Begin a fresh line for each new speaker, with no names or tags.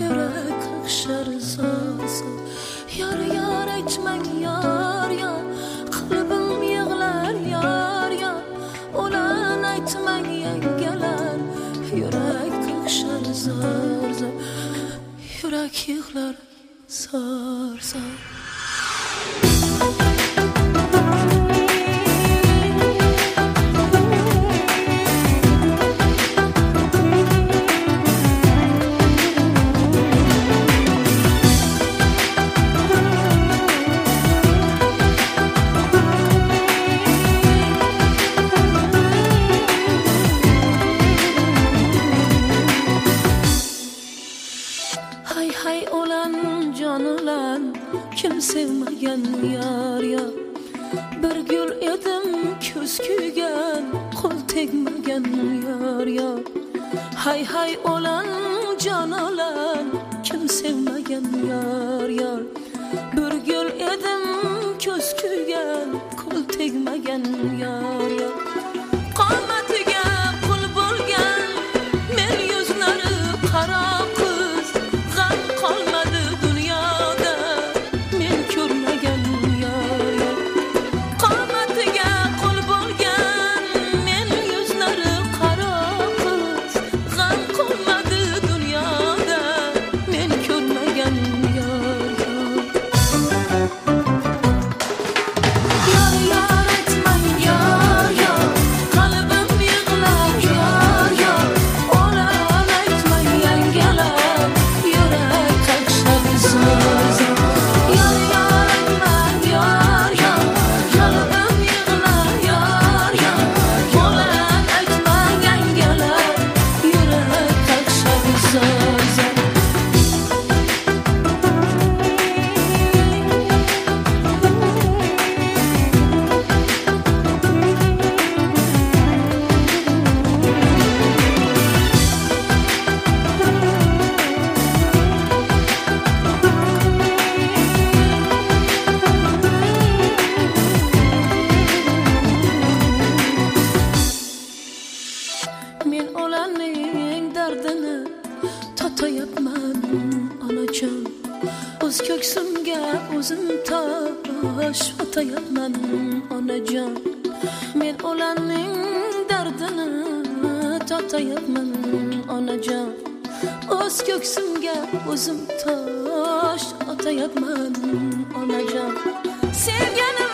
yürek kakşar zor zor. Yar yar etmen yar yar, kalbim yığlar yar yar. Olan etmen yengeler, yürek kakşar zor zor. Yürek yığlar zor zor. Hay hay olan can olan, kim sevmegen yar ya. Bir gül edim köz kuygan, kol tegmegen yar ya. Hay hay olan can olan, kim sevmegen yar yar. Bir gül edim köz kuygan, kol tegmegen yar ya. Qomatiga qul bo'lgan men yuzlari qara qiz, g'am qolmadi dunyoda men ko'rmagan yar yar. Qomatiga qul bo'lgan men yuzlari qara qiz, g'am qolmadi dunyoda men ko'rmagan yar yar. Yar yar etmang yar yar, qalbim yig'lar yar yar. Olan aytmang yangalar, yurek qaqshab zor zor. Yar yar etmang yar yar, qalbim yig'lar yar yar. Olan aytmang yangalar, yurek qaqshab zor zor. Men olanning dardini tatayapman onajon. O'z ko'ksimga o'zim tosh otayapman onajon. Men olanning dardini tatayapman onajon. O'z ko'ksimga o'zim tosh otayapman onajon. Sevganim